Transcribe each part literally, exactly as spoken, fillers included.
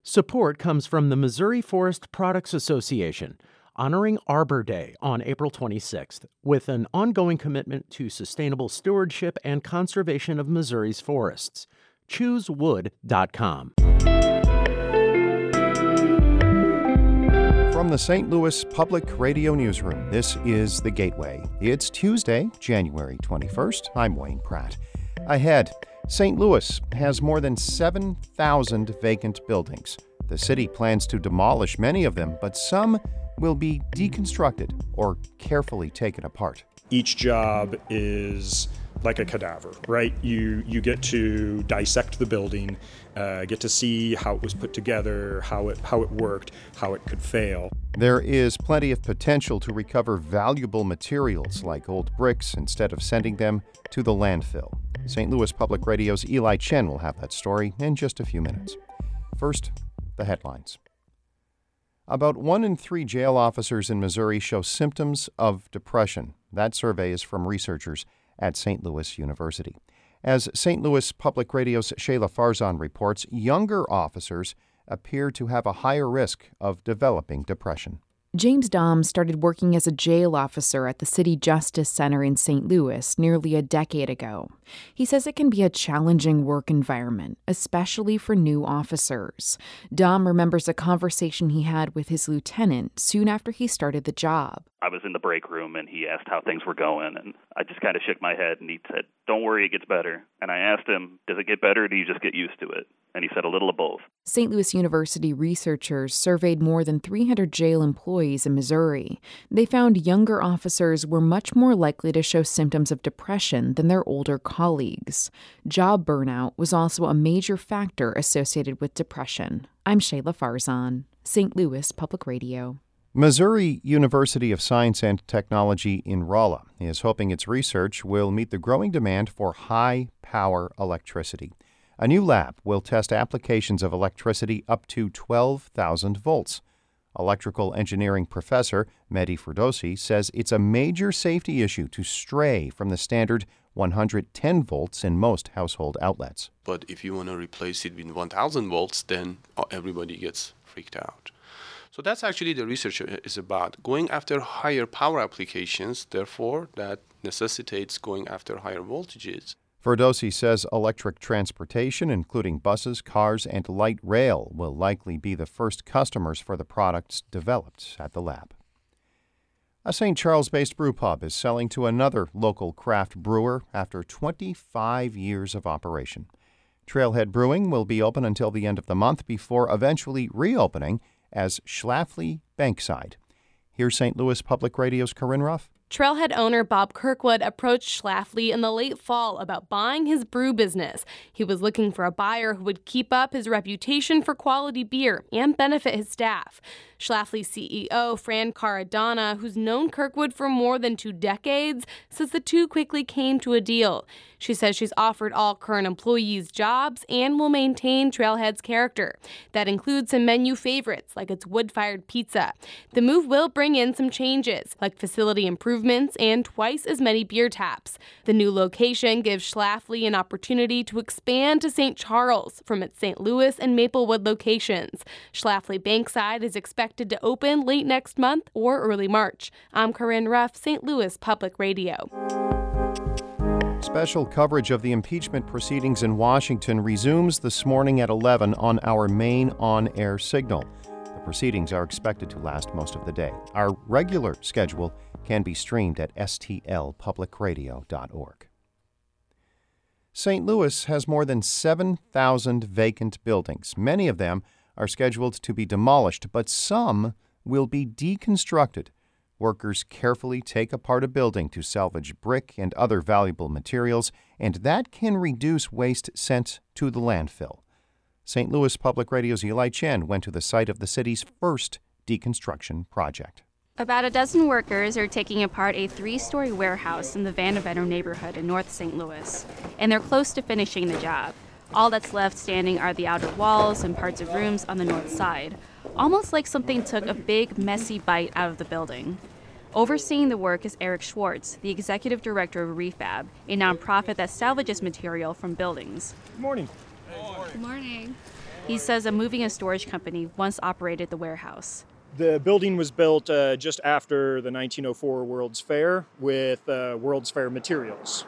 Support comes from the Missouri Forest Products Association, honoring Arbor Day on April twenty-sixth, with an ongoing commitment to sustainable stewardship and conservation of Missouri's forests. choose wood dot com. From the Saint Louis Public Radio Newsroom, this is The Gateway. It's Tuesday, January twenty-first. I'm Wayne Pratt. Ahead, Saint Louis has more than seven thousand vacant buildings. The city plans to demolish many of them, but some will be deconstructed or carefully taken apart. Each job is like a cadaver, right? You you get to dissect the building, uh, get to see how it was put together, how it how it worked, how it could fail. There is plenty of potential to recover valuable materials like old bricks instead of sending them to the landfill. Saint Louis Public Radio's Eli Chen will have that story in just a few minutes. First, the headlines. About one in three jail officers in Missouri show symptoms of depression. That survey is from researchers at Saint Louis University. As Saint Louis Public Radio's Shayla Farzan reports, younger officers appear to have a higher risk of developing depression. James Dom started working as a jail officer at the City Justice Center in Saint Louis nearly a decade ago. He says it can be a challenging work environment, especially for new officers. Dom remembers a conversation he had with his lieutenant soon after he started the job. I was in the break room and he asked how things were going, and I just kind of shook my head and he said, "Don't worry, it gets better." And I asked him, "Does it get better or do you just get used to it?" And he said a little of both. Saint Louis University researchers surveyed more than three hundred jail employees in Missouri. They found younger officers were much more likely to show symptoms of depression than their older colleagues. Job burnout was also a major factor associated with depression. I'm Shayla Farzan, Saint Louis Public Radio. Missouri University of Science and Technology in Rolla is hoping its research will meet the growing demand for high-power electricity. A new lab will test applications of electricity up to twelve thousand volts. Electrical engineering professor Mehdi Firdousi says it's a major safety issue to stray from the standard one hundred ten volts in most household outlets. But if you want to replace it with one thousand volts, then everybody gets freaked out. So that's actually the research is about, going after higher power applications, therefore that necessitates going after higher voltages. Firdousi says electric transportation, including buses, cars, and light rail, will likely be the first customers for the products developed at the lab. A Saint Charles-based brew pub is selling to another local craft brewer after twenty-five years of operation. Trailhead Brewing will be open until the end of the month before eventually reopening as Schlafly Bankside. Here's Saint Louis Public Radio's Corinne Ruff. Trailhead owner Bob Kirkwood approached Schlafly in the late fall about buying his brew business. He was looking for a buyer who would keep up his reputation for quality beer and benefit his staff. Schlafly C E O Fran Caradonna, who's known Kirkwood for more than two decades, says the two quickly came to a deal. She says she's offered all current employees jobs and will maintain Trailhead's character. That includes some menu favorites, like its wood-fired pizza. The move will bring in some changes, like facility improvements and twice as many beer taps. The new location gives Schlafly an opportunity to expand to Saint Charles from its Saint Louis and Maplewood locations. Schlafly Bankside is expected to open late next month or early March. I'm Corinne Ruff, Saint Louis Public Radio. Special coverage of the impeachment proceedings in Washington resumes this morning at eleven on our main on-air signal. The proceedings are expected to last most of the day. Our regular schedule can be streamed at s t l public radio dot org. Saint Louis has more than seven thousand vacant buildings. Many of them are scheduled to be demolished, but some will be deconstructed. Workers carefully take apart a building to salvage brick and other valuable materials, and that can reduce waste sent to the landfill. Saint Louis Public Radio's Eli Chen went to the site of the city's first deconstruction project. About a dozen workers are taking apart a three-story warehouse in the Vanaventer neighborhood in North Saint Louis, and they're close to finishing the job. All that's left standing are the outer walls and parts of rooms on the north side, almost like something took a big, messy bite out of the building. Overseeing the work is Eric Schwartz, the executive director of Refab, a nonprofit that salvages material from buildings. Good morning. Good morning. He says a moving and storage company once operated the warehouse. The building was built uh, just after the nineteen oh four World's Fair with uh, World's Fair materials.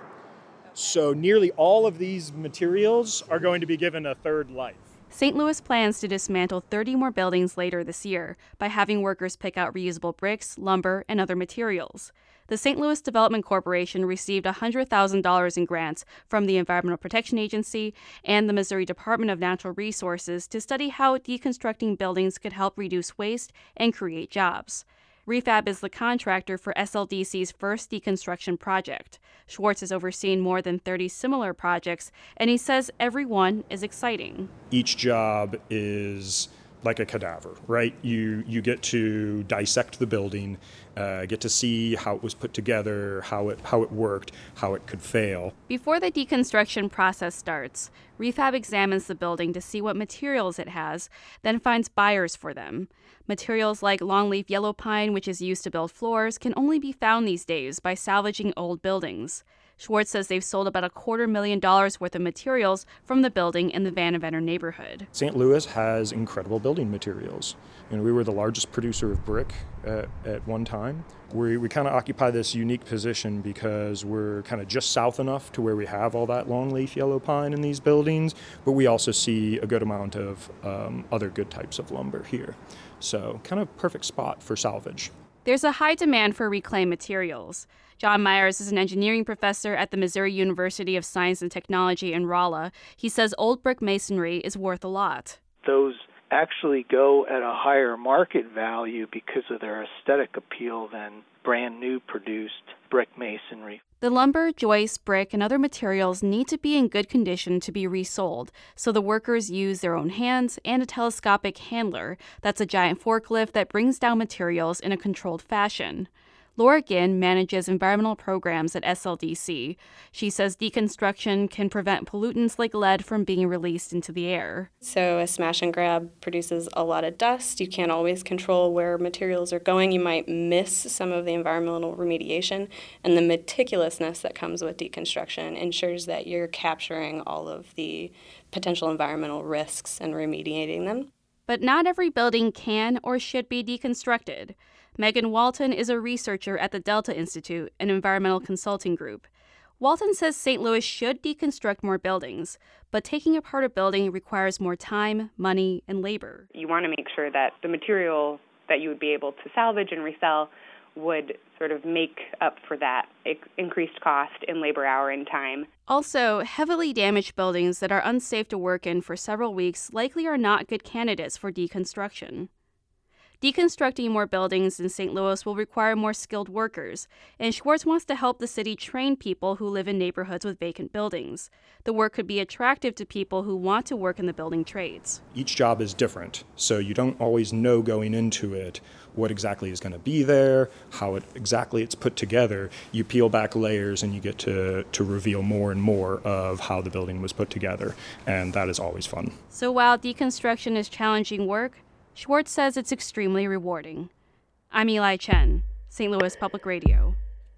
So nearly all of these materials are going to be given a third life. Saint Louis plans to dismantle thirty more buildings later this year by having workers pick out reusable bricks, lumber, and other materials. The Saint Louis Development Corporation received one hundred thousand dollars in grants from the Environmental Protection Agency and the Missouri Department of Natural Resources to study how deconstructing buildings could help reduce waste and create jobs. Refab is the contractor for S L D C's first deconstruction project. Schwartz has overseen more than thirty similar projects, and he says every one is exciting. Each job is like a cadaver, right? You you get to dissect the building, uh, get to see how it was put together, how it how it worked, how it could fail. Before the deconstruction process starts, Refab examines the building to see what materials it has, then finds buyers for them. Materials like longleaf yellow pine, which is used to build floors, can only be found these days by salvaging old buildings. Schwartz says they've sold about a quarter million dollars worth of materials from the building in the Vandevetter neighborhood. Saint Louis has incredible building materials. And we were the largest producer of brick uh, at one time. We, we kind of occupy this unique position because we're kind of just south enough to where we have all that longleaf yellow pine in these buildings, but we also see a good amount of um, other good types of lumber here. So kind of perfect spot for salvage. There's a high demand for reclaimed materials. John Myers is an engineering professor at the Missouri University of Science and Technology in Rolla. He says old brick masonry is worth a lot. Those actually go at a higher market value because of their aesthetic appeal than brand new produced brick masonry. The lumber, joist, brick, and other materials need to be in good condition to be resold, so the workers use their own hands and a telescopic handler. That's a giant forklift that brings down materials in a controlled fashion. Laura Ginn manages environmental programs at S L D C. She says deconstruction can prevent pollutants like lead from being released into the air. So a smash and grab produces a lot of dust. You can't always control where materials are going. You might miss some of the environmental remediation. And the meticulousness that comes with deconstruction ensures that you're capturing all of the potential environmental risks and remediating them. But not every building can or should be deconstructed. Megan Walton is a researcher at the Delta Institute, an environmental consulting group. Walton says Saint Louis should deconstruct more buildings, but taking apart a building requires more time, money, and labor. You want to make sure that the material that you would be able to salvage and resell would sort of make up for that increased cost in labor hour and time. Also, heavily damaged buildings that are unsafe to work in for several weeks likely are not good candidates for deconstruction. Deconstructing more buildings in Saint Louis will require more skilled workers, and Schwartz wants to help the city train people who live in neighborhoods with vacant buildings. The work could be attractive to people who want to work in the building trades. Each job is different, so you don't always know going into it what exactly is going to be there, how it exactly it's put together. You peel back layers and you get to, to reveal more and more of how the building was put together, and that is always fun. So while deconstruction is challenging work, Schwartz says it's extremely rewarding. I'm Eli Chen, Saint Louis Public Radio.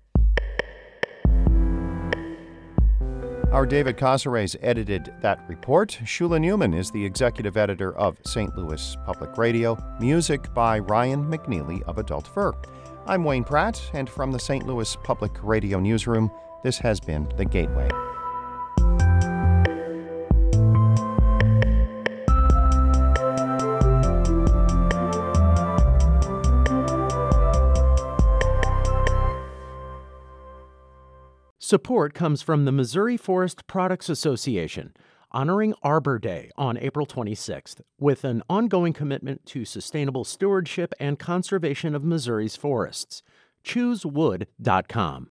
Our David Casares edited that report. Shula Newman is the executive editor of Saint Louis Public Radio. Music by Ryan McNeely of Adult Fur. I'm Wayne Pratt, and from the Saint Louis Public Radio newsroom, this has been The Gateway. Support comes from the Missouri Forest Products Association, honoring Arbor Day on April twenty-sixth, with an ongoing commitment to sustainable stewardship and conservation of Missouri's forests. choose wood dot com.